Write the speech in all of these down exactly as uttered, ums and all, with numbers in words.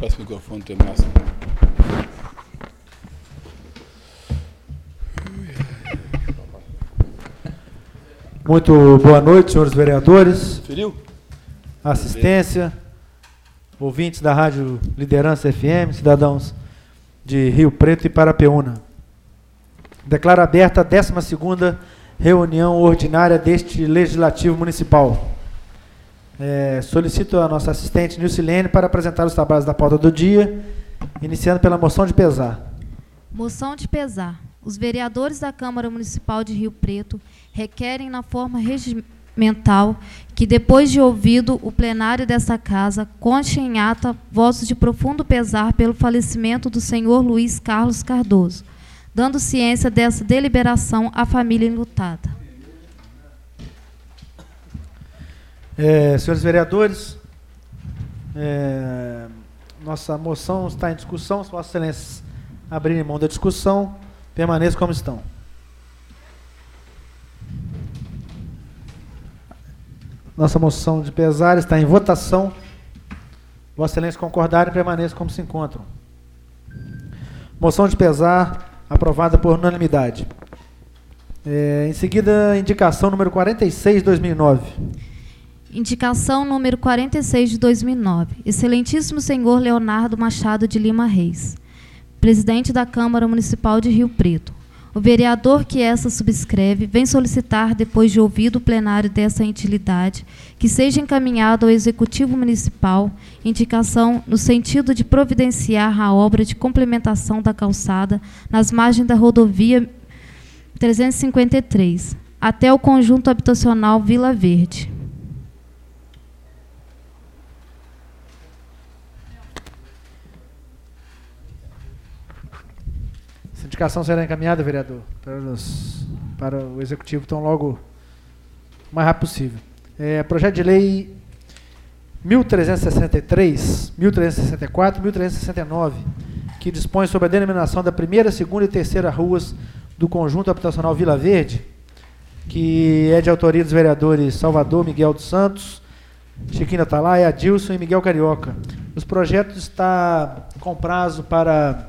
Peço o microfone, tem massa. Muito boa noite, senhores vereadores. Feriu? Assistência, ouvintes da Rádio Liderança F M, cidadãos de Rio Preto e Parapeúna. Declaro aberta a décima segunda reunião ordinária deste Legislativo Municipal. É, solicito a nossa assistente Nilcilene para apresentar os trabalhos da pauta do dia, iniciando pela moção de pesar. Moção de pesar. Os vereadores da Câmara Municipal de Rio Preto requerem, na forma regimental, que, depois de ouvido o plenário desta Casa, conste em ata votos de profundo pesar pelo falecimento do senhor Luiz Carlos Cardoso, dando ciência dessa deliberação à família enlutada. É, senhores vereadores, é, nossa moção está em discussão. Se Vossa Excelência abrirem mão da discussão, permaneçam como estão. Nossa moção de pesar está em votação. Vossa Excelência concordarem, permaneçam como se encontram. Moção de pesar aprovada por unanimidade. É, em seguida, indicação número quarenta e seis de dois mil e nove. Indicação número quarenta e seis de dois mil e nove. Excelentíssimo senhor Leonardo Machado de Lima Reis, presidente da Câmara Municipal de Rio Preto. O vereador que essa subscreve vem solicitar, depois de ouvido o plenário dessa entidade, que seja encaminhado ao Executivo Municipal indicação no sentido de providenciar a obra de complementação da calçada nas margens da rodovia trezentos e cinquenta e três, até o conjunto habitacional Vila Verde. Essa indicação será encaminhada, vereador, para, os, para o Executivo, tão logo o mais rápido possível. É, projeto de lei mil trezentos e sessenta e três, mil trezentos e sessenta e quatro, mil trezentos e sessenta e nove, que dispõe sobre a denominação da primeira, segunda e terceira ruas do conjunto habitacional Vila Verde, que é de autoria dos vereadores Salvador, Miguel dos Santos, Chiquinho Atalaia, Adilson e Miguel Carioca. Os projetos estão com prazo para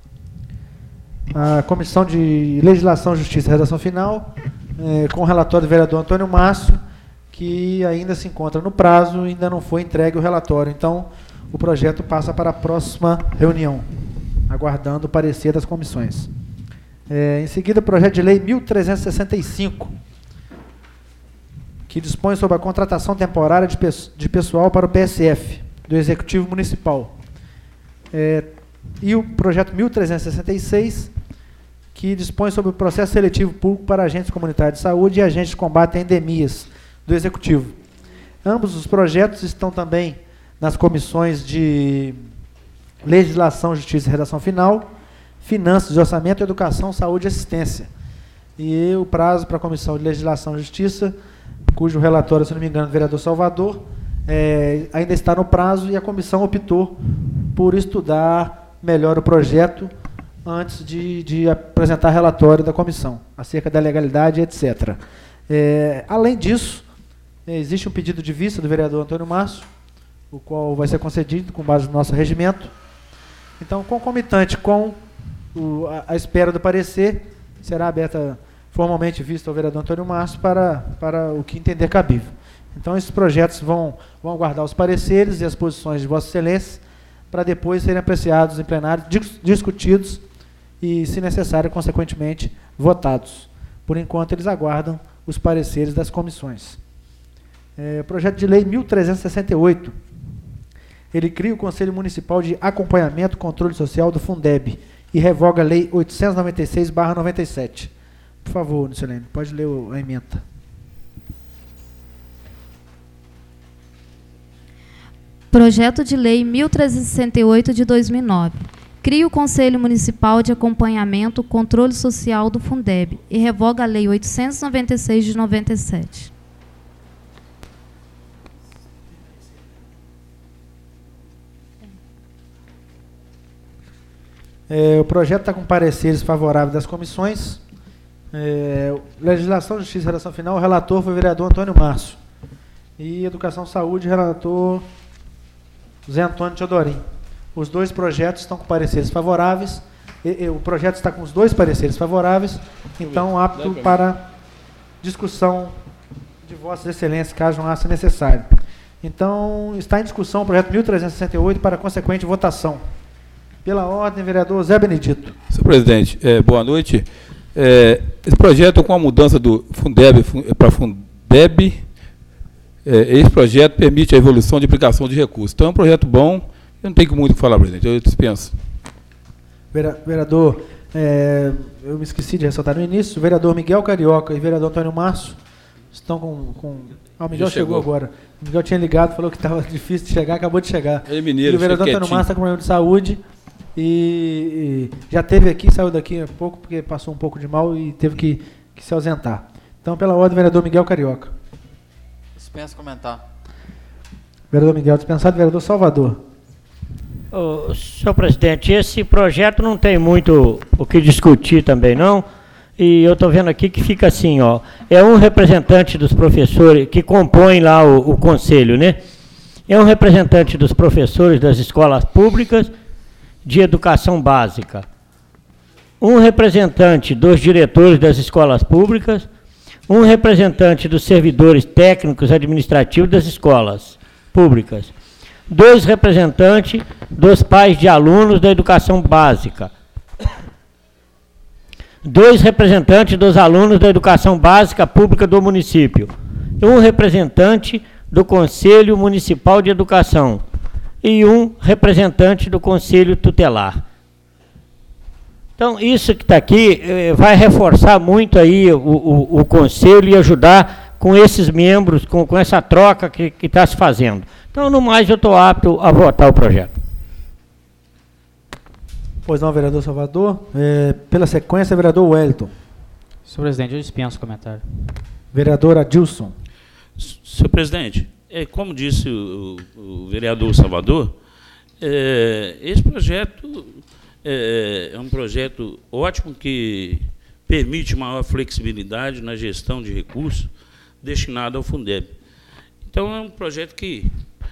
a Comissão de Legislação, Justiça e Redação Final, eh, com o relatório do vereador Antônio Márcio, que ainda se encontra no prazo e ainda não foi entregue o relatório. Então, o projeto passa para a próxima reunião, aguardando o parecer das comissões. Eh, em seguida, o projeto de lei mil trezentos e sessenta e cinco, que dispõe sobre a contratação temporária de, pe de pessoal para o P S F, do Executivo Municipal. Eh, E o projeto mil trezentos e sessenta e seis, que dispõe sobre o processo seletivo público para agentes comunitários de saúde e agentes de combate a endemias do Executivo. Ambos os projetos estão também nas comissões de Legislação, Justiça e Redação Final, Finanças, Orçamento, Educação, Saúde e Assistência. E o prazo para a Comissão de Legislação e Justiça, cujo relatório, se não me engano, do vereador Salvador, é, ainda está no prazo, e a comissão optou por estudar melhor o projeto antes de, de apresentar relatório da comissão, acerca da legalidade, etcétera. É, além disso, existe um pedido de vista do vereador Antônio Márcio, o qual vai ser concedido com base no nosso regimento. Então, concomitante com o, a, a espera do parecer, será aberta formalmente vista ao vereador Antônio Márcio para, para o que entender cabível. Então, esses projetos vão, vão aguardar os pareceres e as posições de Vossa Excelência, para depois serem apreciados em plenário, discutidos e, se necessário, consequentemente, votados. Por enquanto, eles aguardam os pareceres das comissões. É, projeto de lei mil trezentos e sessenta e oito. Ele cria o Conselho Municipal de Acompanhamento e Controle Social do Fundeb e revoga a Lei oitocentos e noventa e seis barra noventa e sete. Por favor, Nilcilene, pode ler a ementa. Projeto de lei mil trezentos e sessenta e oito de dois mil e nove. Cria o Conselho Municipal de Acompanhamento e Controle Social do Fundeb e revoga a Lei oitocentos e noventa e seis de noventa e sete. É, o projeto está com pareceres favoráveis das comissões. É, Legislação, Justiça e Redação Final, o relator foi o vereador Antônio Márcio. E Educação e Saúde, relator Zé Antônio Teodorim. Os dois projetos estão com pareceres favoráveis. E, e, o projeto está com os dois pareceres favoráveis, então apto para discussão de vossas excelências, caso não ache necessário. Então, está em discussão o projeto mil trezentos e sessenta e oito para consequente votação. Pela ordem, vereador Zé Benedito. Senhor presidente, é, boa noite. É, esse projeto, com a mudança do Fundeb para Fundeb, é, esse projeto permite a evolução de aplicação de recursos. Então, é um projeto bom. Eu não tenho muito o que falar, presidente. Eu dispenso. Vereador, é, eu me esqueci de ressaltar no início, o vereador Miguel Carioca e o vereador Antônio Márcio estão com... com ah, o Miguel chegou. chegou agora. O Miguel tinha ligado, falou que estava difícil de chegar, acabou de chegar. É mineiro, e o vereador Antônio Márcio está com problema de saúde e, e já teve aqui, saiu daqui há pouco, porque passou um pouco de mal e teve que, que se ausentar. Então, pela ordem, vereador Miguel Carioca. Dispensa comentar. Vereador Miguel dispensado, vereador Salvador. Oh, senhor presidente, esse projeto não tem muito o que discutir também, não. E eu estou vendo aqui que fica assim, ó. É um representante dos professores que compõe lá o, o conselho, né? É um representante dos professores das escolas públicas de educação básica. Um representante dos diretores das escolas públicas. Um representante dos servidores técnicos administrativos das escolas públicas. Dois representantes dos pais de alunos da educação básica. Dois representantes dos alunos da educação básica pública do município. Um representante do Conselho Municipal de Educação. E um representante do Conselho Tutelar. Então, isso que está aqui eh, vai reforçar muito aí o, o, o Conselho e ajudar com esses membros, com, com essa troca que está se fazendo. Então, no mais, eu estou apto a votar o projeto. Pois não, vereador Salvador. É, pela sequência, vereador Wellington. Senhor presidente, eu dispenso o comentário. Vereador Adilson. Senhor presidente, é, como disse o, o vereador Salvador, é, esse projeto é, é um projeto ótimo que permite maior flexibilidade na gestão de recursos destinados ao Fundeb. Então, é um projeto que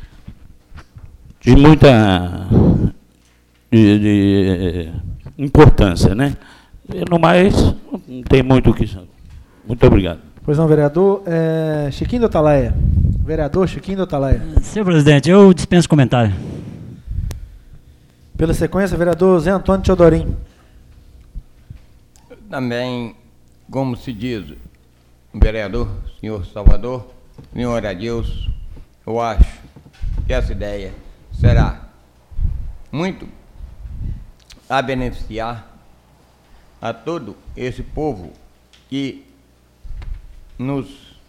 de muita de, de, importância, né? E, no mais, não tem muito o que... Muito obrigado. Pois não, vereador. É, Chiquinho do Atalaia. Vereador Chiquinho do Atalaia. Senhor presidente, eu dispenso comentário. Pela sequência, vereador Zé Antônio Teodorim. Também, como se diz, vereador, senhor Salvador, senhor Adilson, eu acho que essa ideia será muito a beneficiar a todo esse povo que nos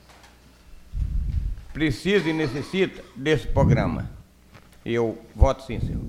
precisa e necessita desse programa. Eu voto sim, senhor.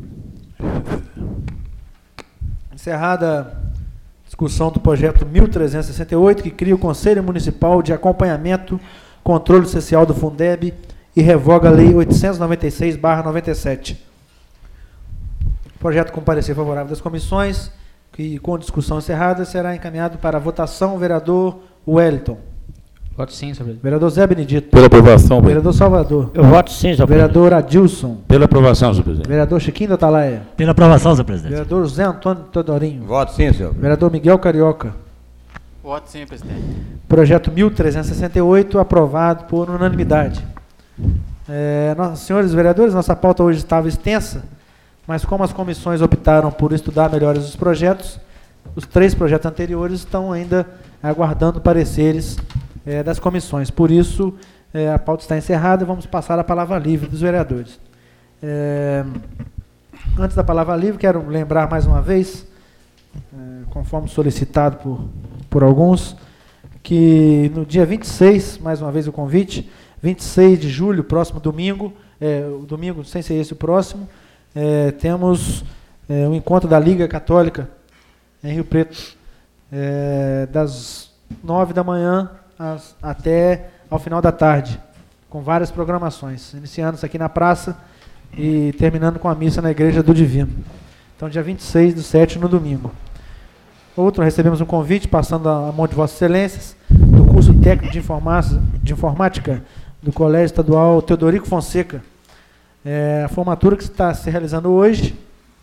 Encerrada a discussão do projeto mil trezentos e sessenta e oito, que cria o Conselho Municipal de Acompanhamento, Controle Social do Fundeb e revoga a Lei oitocentos e noventa e seis barra noventa e sete. Projeto com parecer favorável das comissões, que com discussão encerrada será encaminhado para a votação. Vereador Wellington. Voto sim, senhor presidente. Vereador Zé Benedito. Pela aprovação, presidente. Vereador Salvador. Eu voto sim, senhor Vereador Adilson. Pela aprovação, senhor presidente. Vereador Chiquinho do Atalaia. Pela aprovação, senhor presidente. Vereador Zé Antônio Teodorinho. Voto sim, senhor. Vereador Miguel Carioca. Voto sim, presidente. Projeto mil trezentos e sessenta e oito, aprovado por unanimidade. É, nós, senhores vereadores, nossa pauta hoje estava extensa, mas como as comissões optaram por estudar melhores os projetos, os três projetos anteriores estão ainda aguardando pareceres é, das comissões. Por isso, é, a pauta está encerrada e vamos passar a palavra livre dos vereadores. É, antes da palavra livre, quero lembrar mais uma vez, é, conforme solicitado por, por alguns, que no dia vinte e seis, mais uma vez o convite, vinte e seis de julho, próximo domingo, é, o domingo, sem ser esse o próximo, é, temos é, um encontro da Liga Católica em Rio Preto, é, das nove da manhã às, até ao final da tarde, com várias programações, iniciando aqui na praça e terminando com a missa na Igreja do Divino. Então, dia vinte e seis do sete, no domingo. Outro, recebemos um convite, passando a mão de Vossas Excelências, do curso técnico de informática, de informática do Colégio Estadual Teodorico Fonseca. É, a formatura que está se realizando hoje,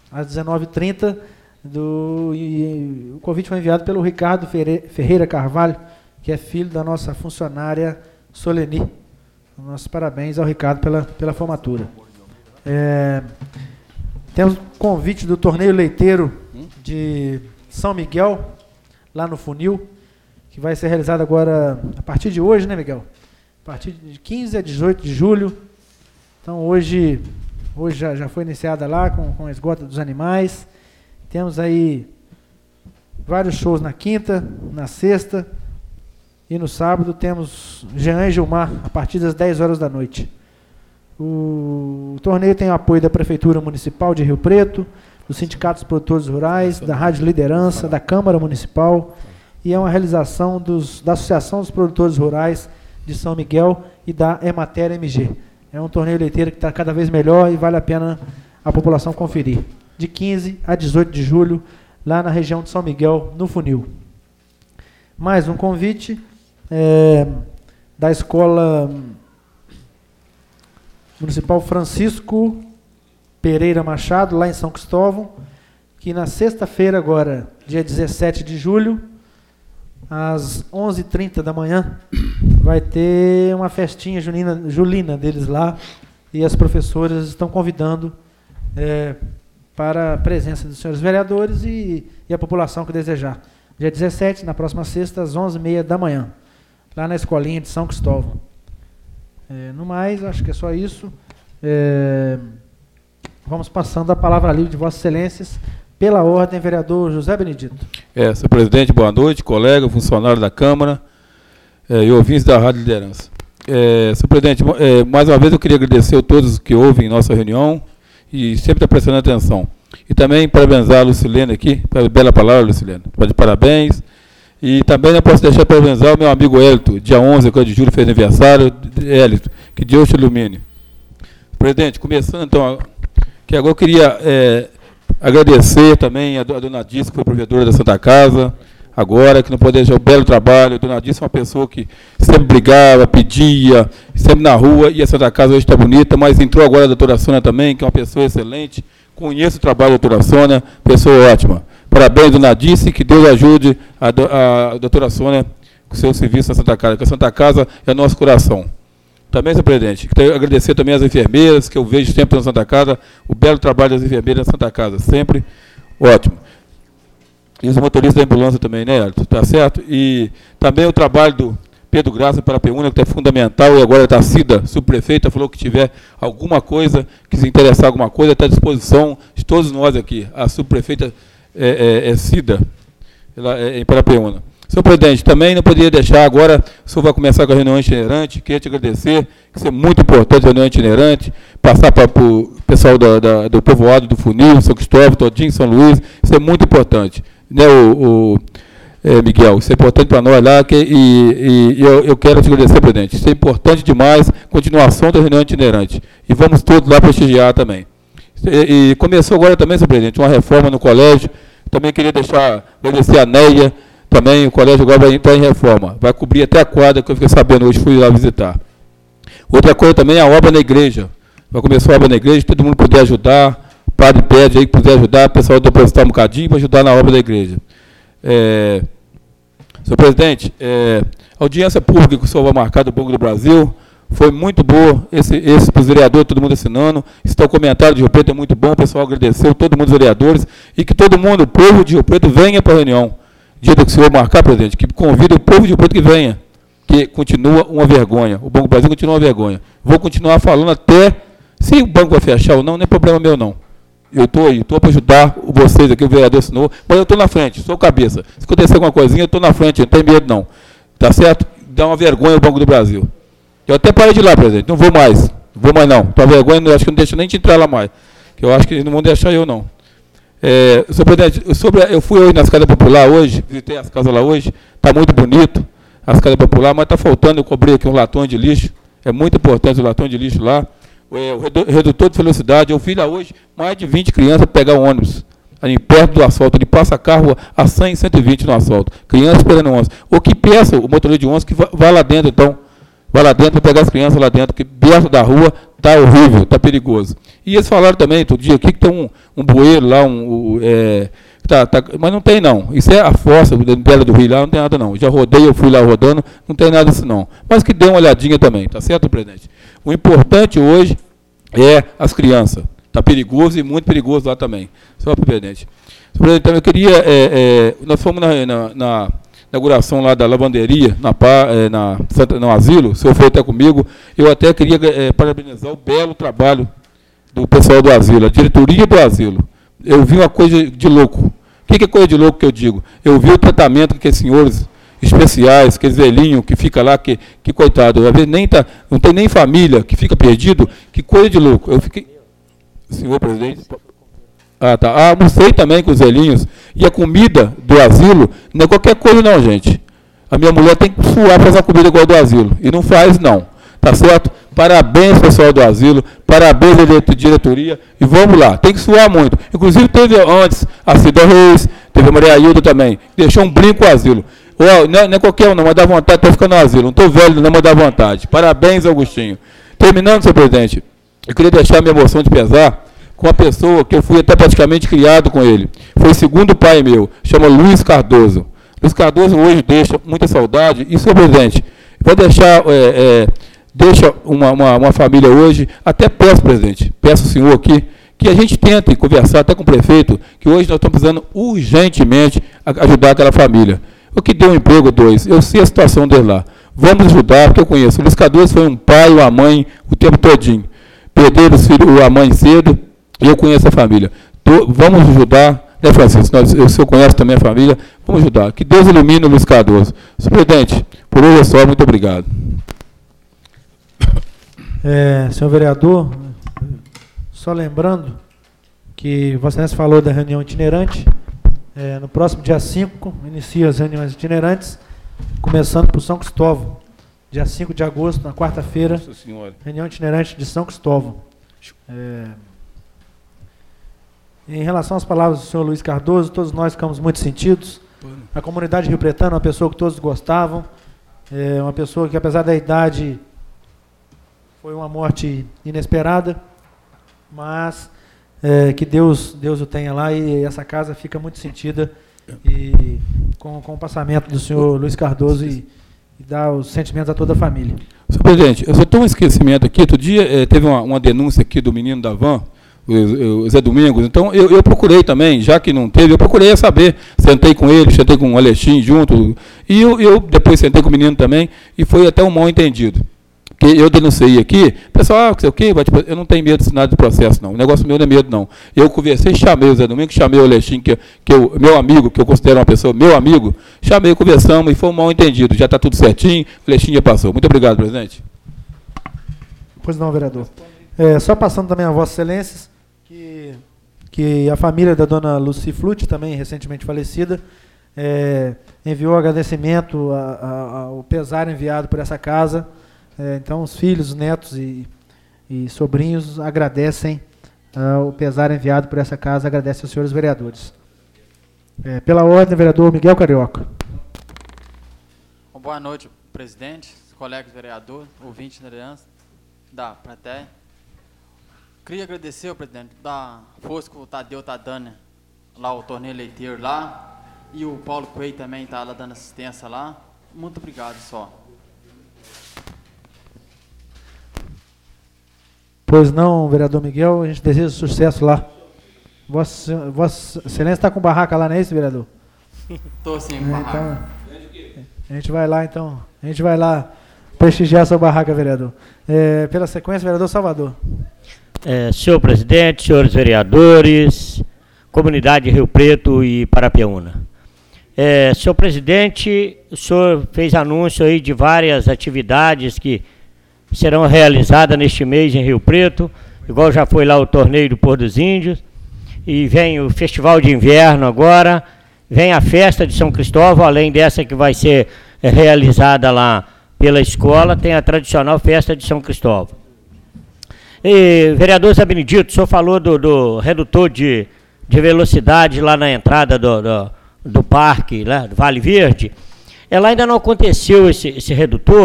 às dezenove e trinta. Do, e, o convite foi enviado pelo Ricardo Ferreira Carvalho, que é filho da nossa funcionária Soleni. Nossos parabéns ao Ricardo pela, pela formatura. É, temos convite do torneio leiteiro de São Miguel, lá no Funil, que vai ser realizado agora a partir de hoje, né, Miguel? A partir de quinze a dezoito de julho. Então, hoje, hoje já, já foi iniciada lá com, com a esgota dos animais. Temos aí vários shows na quinta, na sexta e no sábado temos Jean e Gilmar a partir das dez horas da noite. O, o torneio tem o apoio da Prefeitura Municipal de Rio Preto, dos sindicatos produtores rurais, da Rádio Liderança, da Câmara Municipal, e é uma realização dos, da Associação dos Produtores Rurais de São Miguel e da Emater M G. É um torneio leiteiro que está cada vez melhor e vale a pena a população conferir. De quinze a dezoito de julho, lá na região de São Miguel, no Funil. Mais um convite é, da Escola Municipal Francisco Pereira Machado, lá em São Cristóvão, que na sexta-feira agora, dia dezessete de julho, às onze e trinta da manhã, vai ter uma festinha junina, julina deles lá, e as professoras estão convidando é, para a presença dos senhores vereadores e, e a população que desejar. Dia dezessete, na próxima sexta, às onze e meia da manhã, lá na escolinha de São Cristóvão. É, no mais, acho que é só isso. É, vamos passando a palavra livre de Vossas Excelências. Pela ordem, vereador José Benedito. É, senhor presidente, boa noite, colega, funcionário da Câmara é, e ouvintes da Rádio Liderança. É, senhor presidente, é, mais uma vez eu queria agradecer a todos que ouvem nossa reunião e sempre está prestando atenção. E também parabenizar a Lucilene aqui, pela bela palavra, Lucilene. De parabéns. E também não posso deixar de parabenizar o meu amigo Hélito, dia onze de julho, fez aniversário. Hélito, que Deus te ilumine. Presidente, começando então, que agora eu queria é, agradecer também a, a dona Dice, que foi provedora da Santa Casa, agora, que não pode deixar o belo trabalho. A dona Dice é uma pessoa que sempre brigava, pedia, sempre na rua, e a Santa Casa hoje está bonita, mas entrou agora a doutora Sônia também, que é uma pessoa excelente. Conheço o trabalho da doutora Sônia, pessoa ótima. Parabéns, dona Dice, que Deus ajude a, do, a doutora Sônia com o seu serviço na Santa Casa, porque a Santa Casa é nosso coração. Também, senhor presidente, quero agradecer também às enfermeiras, que eu vejo sempre na Santa Casa, o belo trabalho das enfermeiras na Santa Casa, sempre ótimo. E os motoristas da ambulância também, né, Hélito? Tá certo? E também o trabalho do Pedro Graça para a Peúna, que é fundamental, e agora está a Cida, subprefeita, falou que tiver alguma coisa, que se interessar alguma coisa, está à disposição de todos nós aqui. A subprefeita é, é, é Cida, ela é em Parapeúna. Senhor presidente, também não poderia deixar agora, o senhor vai começar com a reunião itinerante, queria te agradecer, que isso é muito importante, a reunião itinerante, passar para o pessoal da, da, do povoado do Funil, São Cristóvão, Todinho, São Luís, isso é muito importante. Né, o, o é, Miguel, isso é importante para nós lá, que, e, e eu, eu quero te agradecer, presidente, isso é importante demais, continuação da reunião itinerante, e vamos todos lá prestigiar também. E, e começou agora também, senhor presidente, uma reforma no colégio, também queria deixar, agradecer a Neia, também o colégio agora vai entrar em reforma, vai cobrir até a quadra, que eu fiquei sabendo hoje, fui lá visitar. Outra coisa também é a obra na igreja, vai começar a obra na igreja, todo mundo puder ajudar, o padre pede aí que puder ajudar, o pessoal depositar um bocadinho para ajudar na obra da igreja. É, senhor presidente, é, a audiência pública que o senhor vai marcar do Banco do Brasil foi muito boa, esse, esse para os vereadores, todo mundo assinando, esse tal comentário de Rio Preto é muito bom, o pessoal agradeceu, todo mundo, os vereadores, e que todo mundo, o povo de Rio Preto, venha para a reunião. Dia que o senhor marcar, presidente, que convida o povo de Rio Preto que venha, que continua uma vergonha, o Banco do Brasil continua uma vergonha. Vou continuar falando até, se o banco vai fechar ou não, não é problema meu não. Eu estou aí, estou para ajudar vocês aqui, o vereador assinou, mas eu estou na frente, sou cabeça. Se acontecer alguma coisinha, eu estou na frente, não tem medo não. Tá certo? Dá uma vergonha o Banco do Brasil. Eu até parei de ir lá, presidente, não vou mais, não vou mais não. Estou vergonha, eu acho que não deixa nem de entrar lá mais, que eu acho que não vão deixar eu não. É, senhor presidente, sobre, eu fui hoje nas casas populares hoje, visitei as casas lá hoje, está muito bonito, as casas populares, mas está faltando, eu cobrei aqui um latão de lixo, é muito importante o latão de lixo lá, é, o redutor de velocidade, eu fui lá hoje, mais de vinte crianças pegar o ônibus, ali perto do asfalto, ele passa carro a cem, cento e vinte no asfalto, crianças esperando o ônibus, ou que peça o motorista de ônibus que vá, vá lá dentro, então, vai lá dentro, pegar as crianças lá dentro, que perto da rua está horrível, está perigoso. E eles falaram também, outro dia aqui, que tem um, um bueiro lá, um, um, é, tá, tá, mas não tem não. Isso é a força da Bela do Rio lá, não tem nada não. Já rodei, eu fui lá rodando, não tem nada disso não. Mas que dê uma olhadinha também, tá certo, presidente? O importante hoje é as crianças. Está perigoso e muito perigoso lá também. Só, presidente. Presidente, também eu queria, é, é, nós fomos na, na, na inauguração lá da lavanderia, na, na, no asilo, o senhor foi até comigo, eu até queria é, parabenizar o belo trabalho do pessoal do asilo, a diretoria do asilo. Eu vi uma coisa de louco. O que, que é coisa de louco que eu digo? Eu vi o tratamento que esses senhores especiais, aqueles velhinhos que fica lá, que, que coitado, às vezes nem tá, não tem nem família, que fica perdido, que coisa de louco. Eu fiquei... Senhor presidente... Ah, tá. Ah, almocei também com os velhinhos. E a comida do asilo não é qualquer coisa não, gente. A minha mulher tem que suar para fazer a comida igual do asilo. E não faz, não. Tá certo? Parabéns, pessoal do asilo. Parabéns, à diretoria. E vamos lá. Tem que suar muito. Inclusive, teve antes a Cida Reis, teve a Maria Hilda também. Deixou um brinco ao asilo. Oh, não, não é qualquer um, não. Mas dá vontade, estou ficando no asilo. Não estou velho, não, mas dá vontade. Parabéns, Augustinho. Terminando, senhor presidente, eu queria deixar a minha emoção de pesar com uma pessoa que eu fui até praticamente criado com ele. Foi o segundo pai meu, chama Luiz Cardoso. Luiz Cardoso hoje deixa muita saudade. E, senhor presidente, vou deixar, é, é, deixa uma, uma, uma família hoje, até peço, presidente, peço ao senhor aqui, que a gente tente conversar até com o prefeito, que hoje nós estamos precisando urgentemente ajudar aquela família. O que deu um emprego, dois, eu sei a situação dele lá. Vamos ajudar, porque eu conheço. O Luiz Cardoso foi um pai e uma mãe o tempo todinho. Perderam os filhos, a mãe cedo, e eu conheço a família. Tô, vamos ajudar, né, Francisco? Nós, eu, o senhor conhece também a família, vamos ajudar. Que Deus ilumine o Luiz Cardoso. Senhor presidente, por hoje é só, muito obrigado. É, senhor vereador, só lembrando que Vossa Excelência falou da reunião itinerante. É, no próximo dia cinco, inicia as reuniões itinerantes, começando por São Cristóvão. Dia cinco de agosto, na quarta-feira, reunião itinerante de São Cristóvão. É, Em relação às palavras do senhor Luiz Cardoso, todos nós ficamos muito sentidos. A comunidade rio-pretana é uma pessoa que todos gostavam, é uma pessoa que, apesar da idade, foi uma morte inesperada, mas é, que Deus, Deus o tenha lá, e essa casa fica muito sentida e, com, com o passamento do senhor Luiz Cardoso e, e dá os sentimentos a toda a família. Senhor presidente, eu só tenho um esquecimento aqui. Outro dia eh, teve uma, uma denúncia aqui do menino da van, o Zé Domingos, então eu, eu procurei também, já que não teve, eu procurei saber, sentei com ele, sentei com o Alexim junto, e eu, eu depois sentei com o menino também, e foi até um mal entendido. Porque eu denunciei aqui, pessoal, ah, sei o quê, eu não tenho medo de nada de processo, não, o negócio meu não é medo, não. Eu conversei, chamei o Zé Domingos, chamei o Alexim, que, que eu, meu amigo, que eu considero uma pessoa, meu amigo, chamei, conversamos, e foi um mal entendido, já está tudo certinho, o Alexim já passou. Muito obrigado, presidente. Pois não, vereador. É, só passando também a Vossa Excelências, que, que a família da dona Lucy Flute, também recentemente falecida, é, enviou agradecimento a, a, ao pesar enviado por essa casa. É, então, os filhos, os netos e, e sobrinhos agradecem uh, o pesar enviado por essa casa, agradecem aos senhores vereadores. É, pela ordem, vereador Miguel Carioca. Boa noite, presidente, colegas vereadores, ouvintes da plateia. Queria agradecer, presidente, da força que o Tadeu está dando lá, o torneio leiteiro lá, e o Paulo Coelho também está lá dando assistência lá. Muito obrigado, só. Pois não, vereador Miguel, a gente deseja sucesso lá. Vossa, Vossa Excelência está com barraca lá, não é isso, vereador? Estou sim, é, barraca. Então, a gente vai lá, então, a gente vai lá prestigiar a sua barraca, vereador. É, pela sequência, vereador Salvador. É, senhor presidente, senhores vereadores, comunidade de Rio Preto e Parapeúna. É, senhor presidente, o senhor fez anúncio aí de várias atividades que serão realizadas neste mês em Rio Preto, igual já foi lá o torneio do Pôr dos Índios, e vem o Festival de Inverno agora, vem a festa de São Cristóvão, além dessa que vai ser é, realizada lá pela escola, tem a tradicional festa de São Cristóvão. E, vereador Zé Benedito, o senhor falou do, do redutor de, de velocidade lá na entrada do, do, do parque, lá, do Vale Verde. Ela ainda não aconteceu esse, esse redutor,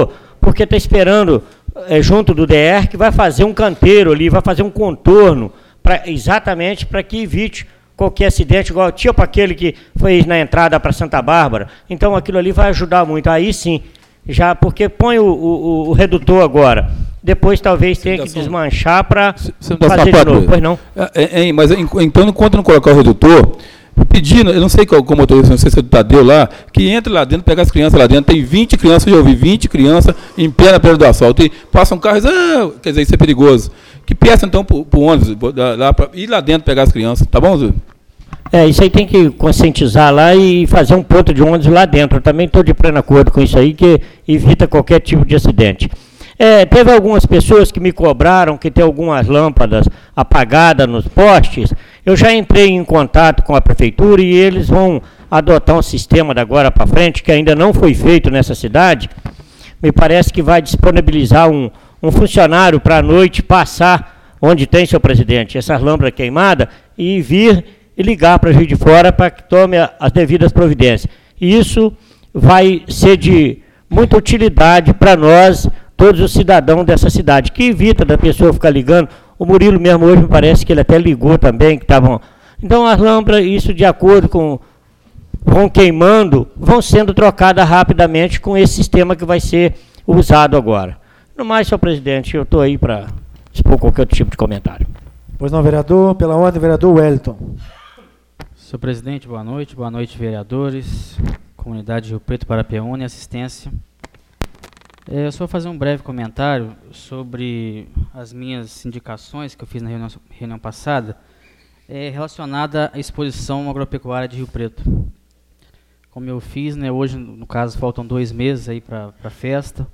porque está esperando, é, junto do D R, que vai fazer um canteiro ali, vai fazer um contorno, pra, exatamente para que evite qualquer acidente, igual tipo aquele que foi na entrada para Santa Bárbara. Então aquilo ali vai ajudar muito. Aí sim, já porque põe o, o, o redutor agora, depois talvez tenha que desmanchar para fazer de novo. Pois não? É, é, mas então, enquanto não colocar o redutor, pedindo, eu não sei qual, qual motorista, não sei se é do Tadeu lá, que entre lá dentro, pega as crianças lá dentro, tem vinte crianças, eu já ouvi vinte crianças em pé na beira do asfalto, e passam carros, ah, quer dizer, isso é perigoso. Que peça então para o ônibus, lá, pra ir lá dentro pegar as crianças, tá bom, Zé? É, isso aí tem que conscientizar lá e fazer um ponto de ônibus lá dentro. Eu também estou de pleno acordo com isso aí, que evita qualquer tipo de acidente. É, teve algumas pessoas que me cobraram que tem algumas lâmpadas apagadas nos postes. Eu já entrei em contato com a prefeitura e eles vão adotar um sistema da agora para frente, que ainda não foi feito nessa cidade. Me parece que vai disponibilizar um, um funcionário para a noite passar onde tem, seu presidente, essas lâmpadas queimadas e vir e ligar para a Juiz de Fora para que tome a, as devidas providências. E isso vai ser de muita utilidade para nós, todos os cidadãos dessa cidade, que evita da pessoa ficar ligando. O Murilo mesmo hoje me parece que ele até ligou também, que estavam... Então as lâmpadas, isso de acordo com... vão queimando, vão sendo trocadas rapidamente com esse sistema que vai ser usado agora. No mais, senhor presidente, eu estou aí para expor qualquer outro tipo de comentário. Pois não, vereador. Pela ordem, vereador Wellington. Senhor presidente, boa noite. Boa noite, vereadores, comunidade de Rio Preto, Parapeúna e assistência. É, eu só vou fazer um breve comentário sobre as minhas indicações que eu fiz na reunião, reunião passada, é, relacionada à exposição agropecuária de Rio Preto. Como eu fiz, né, hoje, no caso, faltam dois meses aí para a festa,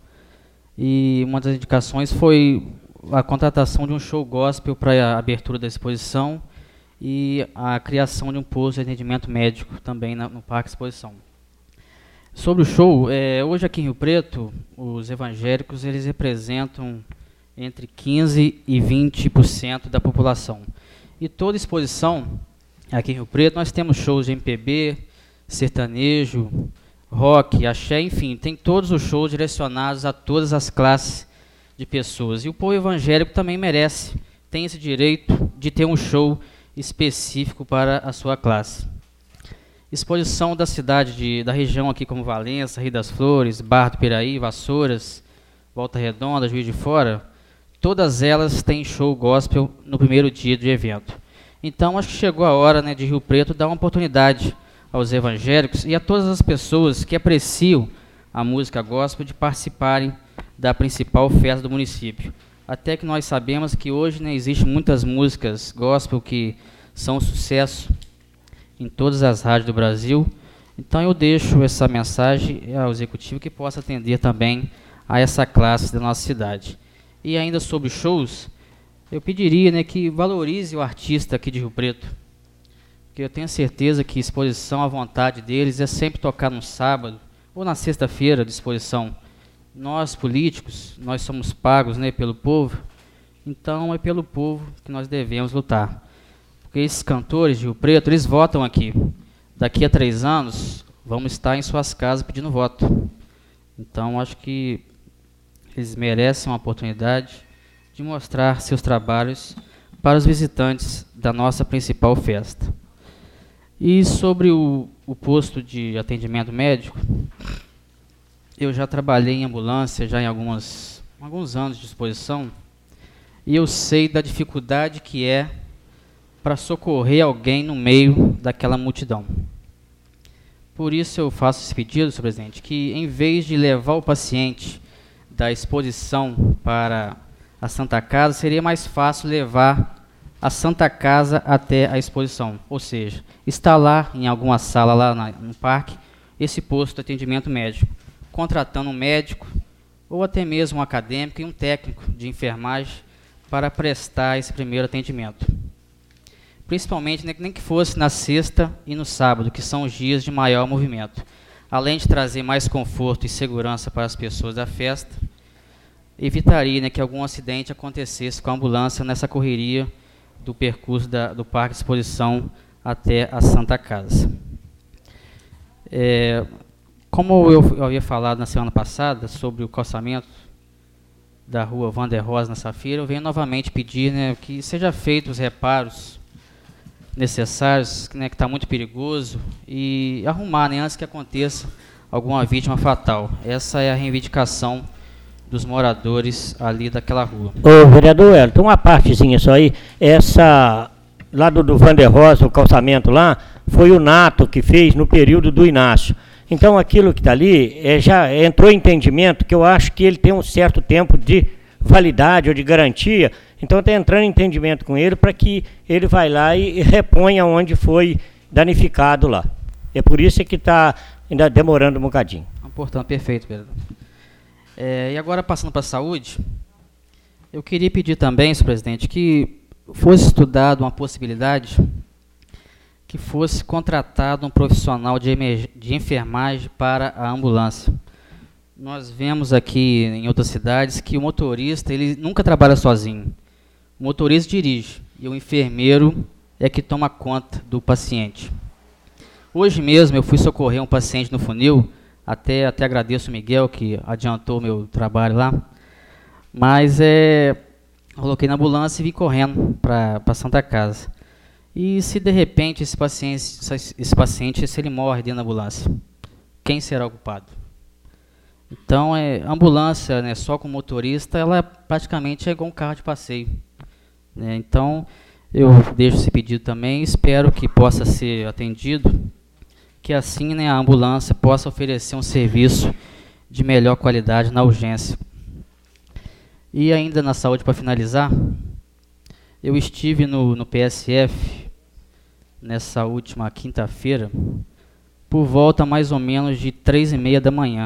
e uma das indicações foi a contratação de um show gospel para a abertura da exposição e a criação de um posto de atendimento médico também na, no Parque Exposição. Sobre o show, é, hoje aqui em Rio Preto, os evangélicos eles representam entre quinze e vinte por cento da população. E toda exposição, aqui em Rio Preto, nós temos shows de M P B, sertanejo, rock, axé, enfim, tem todos os shows direcionados a todas as classes de pessoas. E o povo evangélico também merece, tem esse direito de ter um show específico para a sua classe. Exposição da cidade, de, da região aqui como Valença, Rio das Flores, Barra do Piraí, Vassouras, Volta Redonda, Juiz de Fora, todas elas têm show gospel no primeiro dia do evento. Então acho que chegou a hora, né, de Rio Preto dar uma oportunidade aos evangélicos e a todas as pessoas que apreciam a música gospel de participarem da principal festa do município. Até que nós sabemos que hoje, né, existem muitas músicas gospel que são sucesso em todas as rádios do Brasil. Então eu deixo essa mensagem ao executivo que possa atender também a essa classe da nossa cidade. E ainda sobre shows, eu pediria, né, que valorize o artista aqui de Rio Preto, porque eu tenho certeza que exposição à vontade deles é sempre tocar no sábado ou na sexta-feira de exposição. Nós, políticos, nós somos pagos, né, pelo povo, então é pelo povo que nós devemos lutar. Porque esses cantores de Rio Preto, eles votam aqui. Daqui a três anos, vamos estar em suas casas pedindo voto. Então, acho que eles merecem uma oportunidade de mostrar seus trabalhos para os visitantes da nossa principal festa. E sobre o, o posto de atendimento médico, eu já trabalhei em ambulância já em algumas, alguns anos de exposição, e eu sei da dificuldade que é para socorrer alguém no meio daquela multidão. Por isso eu faço esse pedido, senhor presidente, que em vez de levar o paciente da exposição para a Santa Casa, seria mais fácil levar a Santa Casa até a exposição, ou seja, instalar em alguma sala lá na, no parque esse posto de atendimento médico, contratando um médico ou até mesmo um acadêmico e um técnico de enfermagem para prestar esse primeiro atendimento. Principalmente, né, nem que fosse na sexta e no sábado, que são os dias de maior movimento. Além de trazer mais conforto e segurança para as pessoas da festa, evitaria, né, que algum acidente acontecesse com a ambulância nessa correria do percurso da, do Parque de Exposição até a Santa Casa. É, como eu, eu havia falado na semana passada sobre o calçamento da rua Vander Rosa na Safira, eu venho novamente pedir, né, que seja feitos os reparos necessários, né, que está muito perigoso, e arrumar, né, antes que aconteça alguma vítima fatal. Essa é a reivindicação dos moradores ali daquela rua. Ô, vereador Wellington, uma partezinha só aí, essa, lá do, do Vander Rosa, o calçamento lá, foi o Nato que fez no período do Inácio. Então, aquilo que está ali, é, já entrou em entendimento que eu acho que ele tem um certo tempo de validade ou de garantia. Então, está entrando em entendimento com ele para que ele vai lá e, e reponha onde foi danificado lá. É por isso que está ainda demorando um bocadinho. Portanto, perfeito, vereador. É, e agora, passando para a saúde, eu queria pedir também, senhor presidente, que fosse estudada uma possibilidade que fosse contratado um profissional de, de enfermagem para a ambulância. Nós vemos aqui em outras cidades que o motorista ele nunca trabalha sozinho. O motorista dirige e o enfermeiro é que toma conta do paciente. Hoje mesmo eu fui socorrer um paciente no funil, até, até agradeço o Miguel que adiantou o meu trabalho lá, mas é, coloquei na ambulância e vim correndo para a Santa Casa. E se de repente esse paciente, esse paciente, se ele morre dentro da ambulância, quem será o culpado? Então, é, a ambulância, né, só com motorista, ela praticamente é igual um carro de passeio. Né? Então, eu deixo esse pedido também, espero que possa ser atendido, que assim, né, a ambulância possa oferecer um serviço de melhor qualidade na urgência. E ainda na saúde, para finalizar, eu estive no, no P S F nessa última quinta-feira, por volta mais ou menos de três e meia da manhã.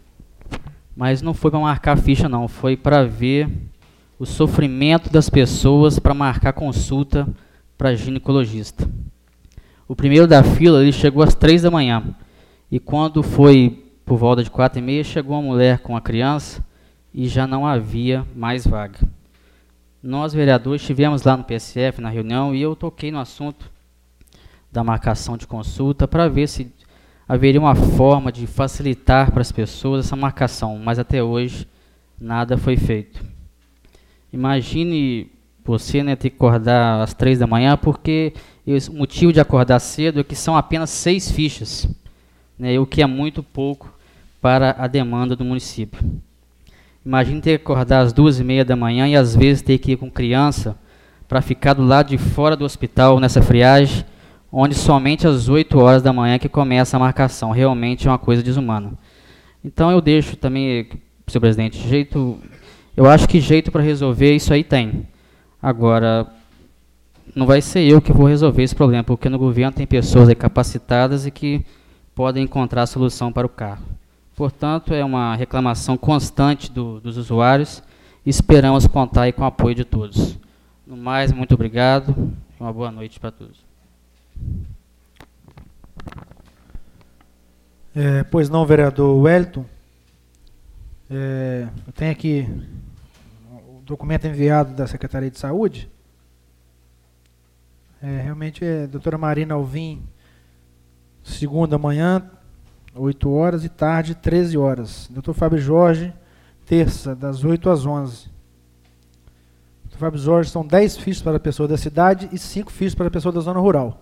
Mas não foi para marcar ficha não, foi para ver o sofrimento das pessoas para marcar consulta para ginecologista. O primeiro da fila ele chegou às três da manhã, e quando foi por volta de quatro e meia, chegou uma mulher com a criança e já não havia mais vaga. Nós, vereadores, estivemos lá no P S F, na reunião, e eu toquei no assunto da marcação de consulta para ver se haveria uma forma de facilitar para as pessoas essa marcação, mas até hoje nada foi feito. Imagine você, né, ter que acordar às três da manhã, porque o motivo de acordar cedo é que são apenas seis fichas, né, o que é muito pouco para a demanda do município. Imagine ter que acordar às duas e meia da manhã e às vezes ter que ir com criança para ficar do lado de fora do hospital nessa friagem, onde somente às oito horas da manhã que começa a marcação. Realmente é uma coisa desumana. Então eu deixo também, senhor presidente, jeito, eu acho que jeito para resolver isso aí tem. Agora, não vai ser eu que vou resolver esse problema, porque no governo tem pessoas aí capacitadas e que podem encontrar a solução para o carro. Portanto, é uma reclamação constante do, dos usuários e esperamos contar aí com o apoio de todos. No mais, muito obrigado e uma boa noite para todos. É, pois não, vereador Wellington. É, eu tenho aqui o documento enviado da Secretaria de Saúde. É, realmente é doutora Marina Alvim, segunda manhã, oito horas, e tarde, treze horas. doutor Fábio Jorge, terça, das oito às onze. doutor Fábio Jorge, são dez fichas para a pessoa da cidade e cinco fichas para a pessoa da zona rural.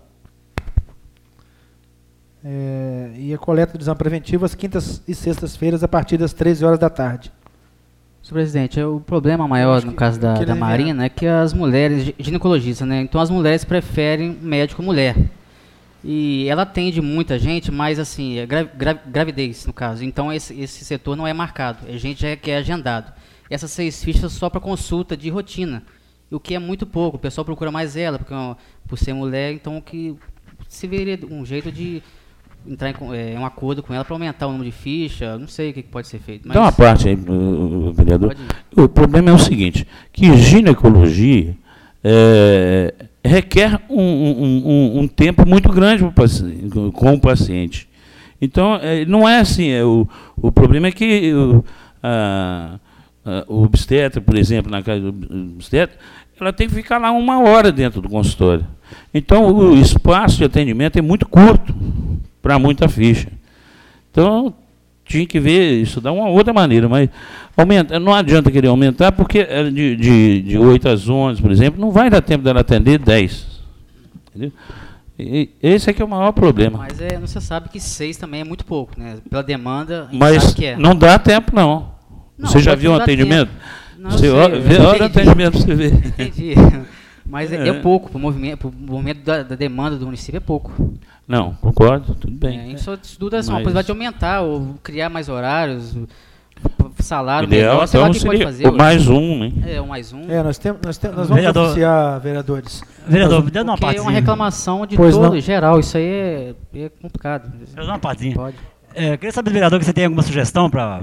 É, e a coleta de exame preventivo às quintas e sextas-feiras, a partir das treze horas da tarde. Senhor presidente, o problema maior no caso da, da Marina é que as mulheres, ginecologistas, né? Então as mulheres preferem médico mulher. E ela atende muita gente, mas assim, é gra, gra, gravidez no caso. Então esse, esse setor não é marcado, é gente já que é agendado. Essas seis fichas só para consulta de rotina, o que é muito pouco. O pessoal procura mais ela, porque por ser mulher, então que se veria um jeito de entrar em é, um acordo com ela para aumentar o número de ficha, não sei o que pode ser feito. Mas dá uma parte aí, uh, vereador. O problema é o seguinte, que ginecologia é, requer um, um, um, um tempo muito grande com o paciente. Então, é, não é assim, é, o, o problema é que o, a, a, o obstetra, por exemplo, na casa do obstetra, ela tem que ficar lá uma hora dentro do consultório. Então, o espaço de atendimento é muito curto para muita ficha. Então, tinha que ver isso de uma outra maneira, mas aumenta, não adianta querer aumentar, porque de, de, de oito às onze, por exemplo, não vai dar tempo dela atender dez. Entendeu? E esse é que é o maior problema. Mas é, você sabe que seis também é muito pouco, né? Pela demanda, a gente Mas sabe que é. não dá tempo, não. Não, você já pode viu um dar atendimento? tempo. Não, Você eu olha, sei, vê, eu olha o entendi. atendimento para você ver. Entendi. Mas é, É. é pouco, para o movimento, pro movimento da, da demanda do município é pouco. Não, concordo, tudo bem. É, a gente só estuda assim, uma Mas- possibilidade de aumentar ou criar mais horários, salário Ideal, melhor, sei lá o então, que pode seria fazer. o mais um, né? É, o mais um. É, nós, temos, nós, temos, nós vamos Vereador- oficiar, vereadores. Vereador, Nós- me dá uma Porque é uma partezinha. reclamação de Pois todo, não. geral, isso aí é, é complicado. Eu dou uma partezinha. Pode. É, queria saber do vereador que você tem alguma sugestão para...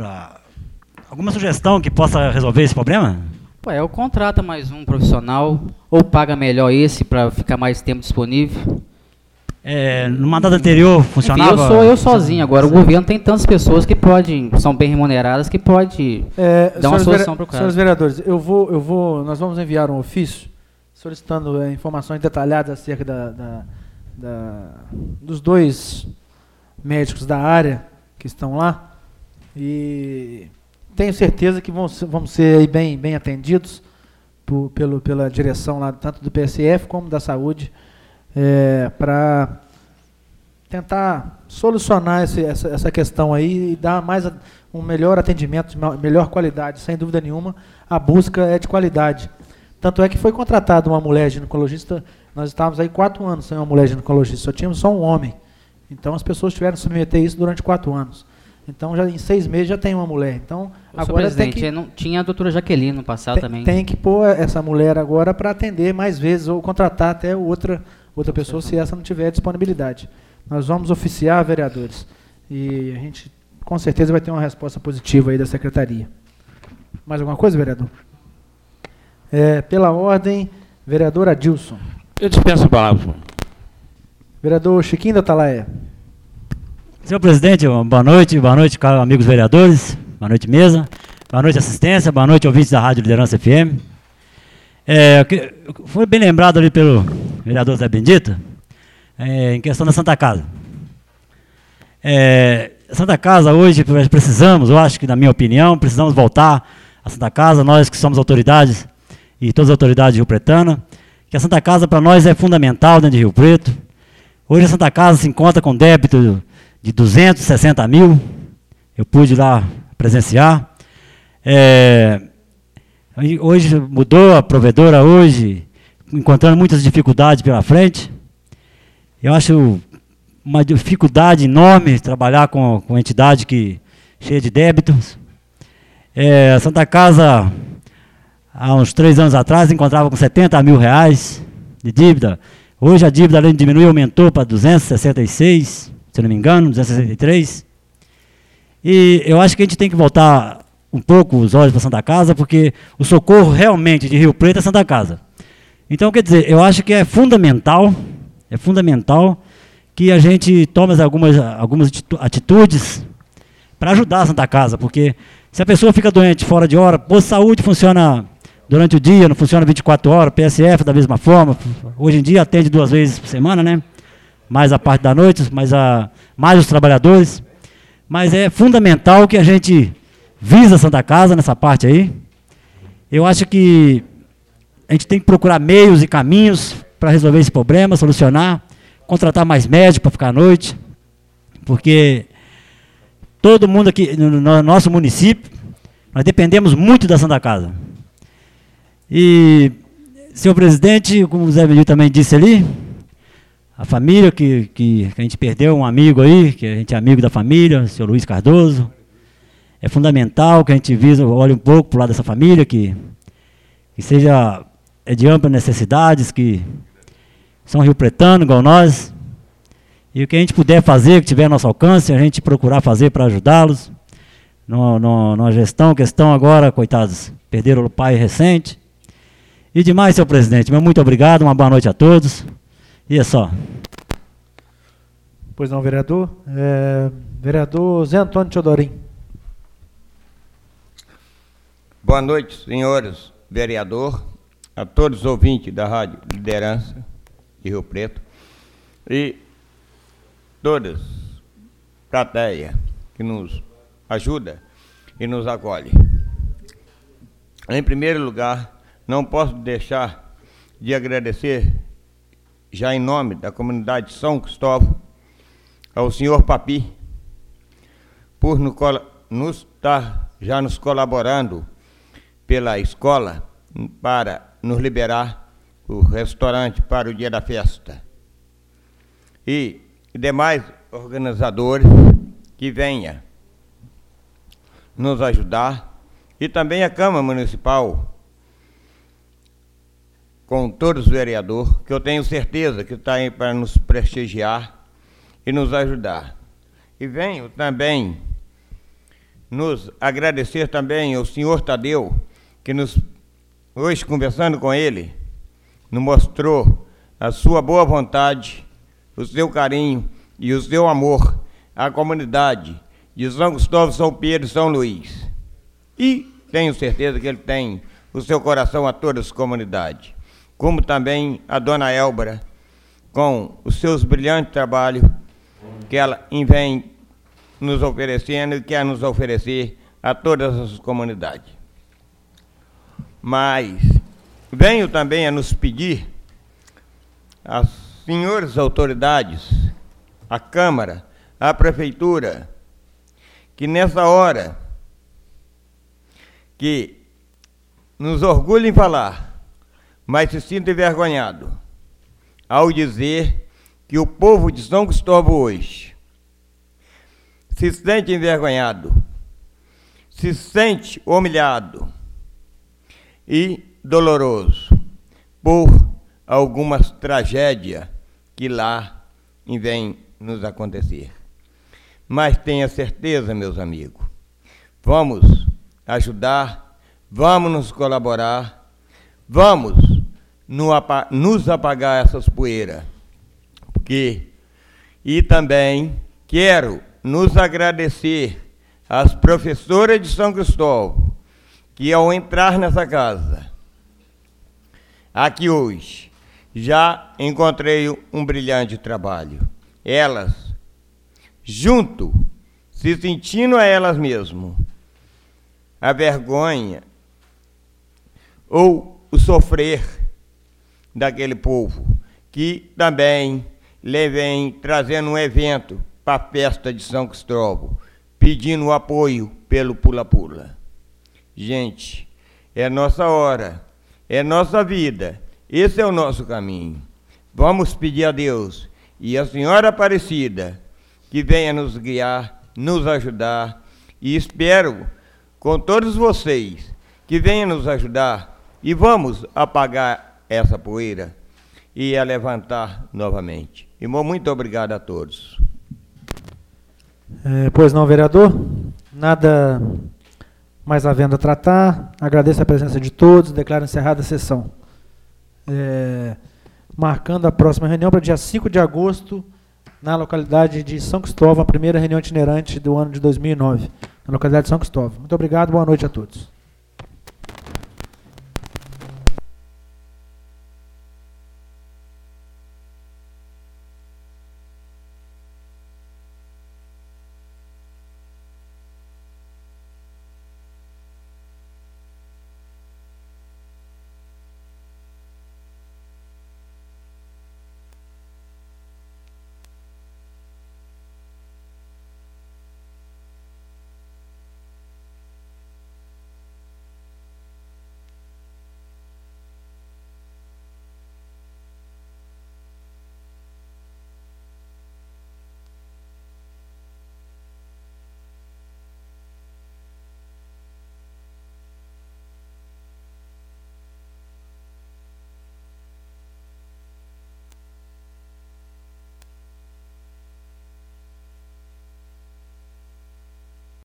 Alguma sugestão que possa resolver esse problema? Pô, é, ou contrata mais um profissional, ou paga melhor esse para ficar mais tempo disponível. É, no mandato anterior funcionava... Enfim, eu sou eu sozinho agora. O governo tem tantas pessoas que podem, são bem remuneradas, que pode É, dar uma senhores solução vere- para o caso. Senhores vereadores, eu vou, eu vou, nós vamos enviar um ofício solicitando é, informações detalhadas acerca da, da- da- dos dois médicos da área que estão lá e tenho certeza que vão, ser- vamos ser aí bem, bem atendidos por- pelo, pela direção lá, tanto do P S F como da saúde, para tentar solucionar esse- essa, essa questão aí e dar mais a- um melhor atendimento, de ma- melhor qualidade, sem dúvida nenhuma. A busca é de qualidade. Tanto é que foi contratada uma mulher ginecologista, nós estávamos aí quatro anos sem uma mulher ginecologista, só tínhamos só um homem. Então as pessoas tiveram que submeter isso durante quatro anos. Então já em seis meses já tem uma mulher. Então Ô, senhor agora tem presidente, que, é, não, tinha a doutora Jaqueline no passado tem, também. tem que pôr essa mulher agora para atender mais vezes ou contratar até outra, outra pessoa se essa não tiver disponibilidade. Nós vamos oficiar, vereadores, e a gente com certeza vai ter uma resposta positiva aí da secretaria. Mais alguma coisa, vereador? É, pela ordem, vereador Adilson. Eu dispenso a palavra. Vereador Chiquinho da Atalaia. Senhor presidente, boa noite, boa noite, caros amigos vereadores, boa noite, mesa, boa noite, assistência, boa noite, ouvintes da Rádio Liderança F M. É, que- foi bem lembrado ali pelo vereador Zé Bendito, é, em questão da Santa Casa. É, Santa Casa, hoje, nós precisamos, eu acho que, na minha opinião, precisamos voltar à Santa Casa, nós que somos autoridades, e todas as autoridades de Rio Pretana, que a Santa Casa para nós é fundamental dentro de Rio Preto. Hoje a Santa Casa se encontra com débito de duzentos e sessenta mil, eu pude lá presenciar. É, aí hoje mudou a provedora, hoje, encontrando muitas dificuldades pela frente. Eu acho uma dificuldade enorme trabalhar com, com entidade que, cheia de débitos. É, a Santa Casa, há uns três anos atrás, encontrava com setenta mil reais de dívida. Hoje a dívida, além de diminuir, aumentou para duzentos e sessenta e seis, se não me engano, duzentos e sessenta e três. E eu acho que a gente tem que voltar um pouco os olhos para a Santa Casa, porque o socorro realmente de Rio Preto é Santa Casa. Então, quer dizer, eu acho que é fundamental, é fundamental que a gente tome algumas, algumas atitudes para ajudar a Santa Casa, porque se a pessoa fica doente fora de hora, posto de saúde funciona durante o dia, não funciona vinte e quatro horas, P S F da mesma forma, hoje em dia atende duas vezes por semana, né? Mais a parte da noite, mais, a, mais os trabalhadores. Mas é fundamental que a gente visa a Santa Casa nessa parte aí. Eu acho que a gente tem que procurar meios e caminhos para resolver esse problema, solucionar, contratar mais médicos para ficar à noite, porque todo mundo aqui no, no nosso município, nós dependemos muito da Santa Casa. E, senhor presidente, como o Zé Benito também disse ali, a família que, que, que a gente perdeu, um amigo aí, que a gente é amigo da família, o senhor Luiz Cardoso, é fundamental que a gente visa, olhe um pouco para o lado dessa família, que, que seja é de amplas necessidades, que são rio-pretano, igual nós, e o que a gente puder fazer, que tiver ao nosso alcance, a gente procurar fazer para ajudá-los, no, no, numa gestão, questão agora, coitados, perderam o pai recente. E demais, senhor presidente, meu muito obrigado, uma boa noite a todos, e é só. Pois não, vereador. É, vereador Zé Antônio Teodorim. Boa noite, senhores vereador, a todos os ouvintes da Rádio Liderança de Rio Preto e todas plateia que que nos ajuda e nos acolhe. Em primeiro lugar, não posso deixar de agradecer, já em nome da comunidade de São Cristóvão, ao senhor Papi, por nos estar já nos colaborando pela escola para nos liberar o restaurante para o dia da festa. E demais organizadores que venha nos ajudar, e também a Câmara Municipal, com todos os vereadores, que eu tenho certeza que está aí para nos prestigiar e nos ajudar. E venho também nos agradecer também ao senhor Tadeu, que nos, hoje conversando com ele, nos mostrou a sua boa vontade, o seu carinho e o seu amor à comunidade de São Cristóvão, São Pedro e São Luís. E tenho certeza que ele tem o seu coração a todas as comunidades, como também a dona Elbra, com os seus brilhantes trabalhos que ela vem nos oferecendo e quer nos oferecer a todas as comunidades. Mas venho também a nos pedir às senhores autoridades, à Câmara, à Prefeitura, que nessa hora que nos orgulha em falar, mas se sinta envergonhado ao dizer que o povo de São Cristóvão hoje se sente envergonhado, se sente humilhado e doloroso por algumas tragédias que lá vêm nos acontecer. Mas tenha certeza, meus amigos, vamos ajudar, vamos nos colaborar, vamos nos apagar essas poeiras. Porque, e também quero nos agradecer às professoras de São Cristóvão, que ao entrar nessa casa, aqui hoje, já encontrei um brilhante trabalho. Elas, junto, se sentindo a elas mesmas, a vergonha ou o sofrer daquele povo, que também lhe vem trazendo um evento para a festa de São Cristóvão, pedindo apoio pelo pula-pula. Gente, é nossa hora, é nossa vida, esse é o nosso caminho. Vamos pedir a Deus e a Senhora Aparecida que venha nos guiar, nos ajudar, e espero com todos vocês que venham nos ajudar e vamos apagar essa poeira e a levantar novamente. E muito obrigado a todos. É, pois não, vereador? Nada mais havendo a tratar. Agradeço a presença de todos. Declaro encerrada a sessão. É, marcando a próxima reunião para dia cinco de agosto, na localidade de São Cristóvão, a primeira reunião itinerante do ano de dois mil e nove, na localidade de São Cristóvão. Muito obrigado, boa noite a todos.